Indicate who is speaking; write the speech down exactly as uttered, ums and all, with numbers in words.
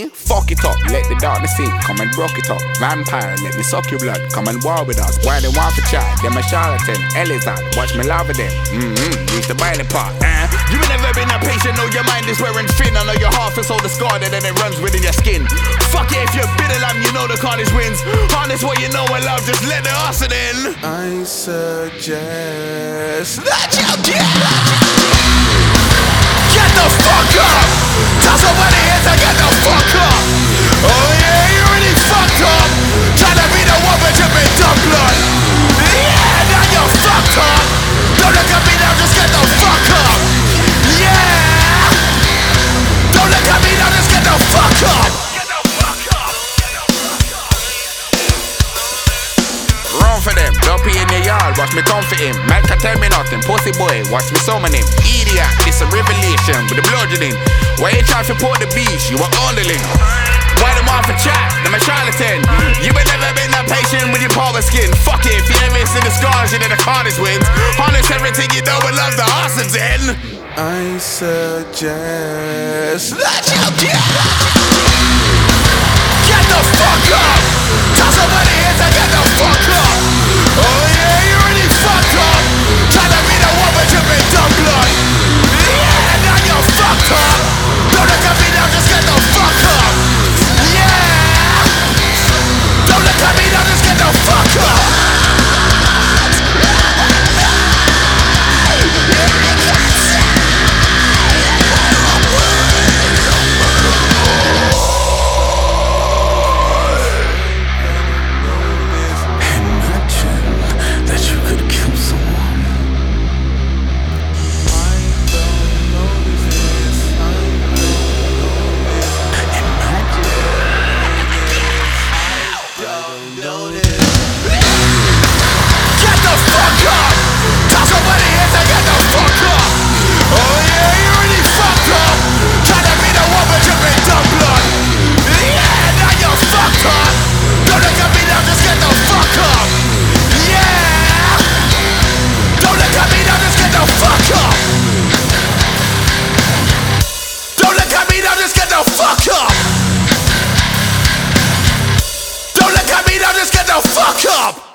Speaker 1: me? Fuck it up, let the darkness in, come and rock it up. Vampire, let me suck your blood, come and war with us. Why they want for chat, them a charlatan. Elizad, watch me love with them. Mm-hmm, use the binding part. Uh. You ain't never been a patient, know your mind is wearing thin. I know your heart is so discarded and it runs within your skin. Fuck it if you're bitter lamb, you know the carnage wins. Harness what you know and love, just let the arson in.
Speaker 2: I suggest that you get
Speaker 1: Get the fuck up! Tell somebody here to get the fuck up! Oh yeah, you really fucked up! Trying to be the one but you've been dumb blood! Yeah, now you're fucked up! Don't look at me now, just get the fuck up! Yeah! Don't look at me now, just get the fuck up! Get the fuck up! Get the fuck up! Run for them, dumpy in your yard, watch me comfort him. Mac can tell me nothing, pussy boy, watch me summon him. Idiot, this a revelation with the bludgeoning. Why you try to support the beast, you are underling. Why them off for chat, them a charlatan. You ain't never been that patient with your power skin. Fuck it, if you ever see the scars, you know the hardest wins. Harness everything you know and love the arsons in.
Speaker 2: I suggest
Speaker 1: that you get Get the fuck up! Tell somebody here to get the fuck up! Oh yeah, you really fucked up! Trying to be the one but you've been dumb blood! Yeah, now you're fucked up! Don't look at me now, just get the fuck up! Yeah! Don't look at me now, just get the fuck up! Fuck up!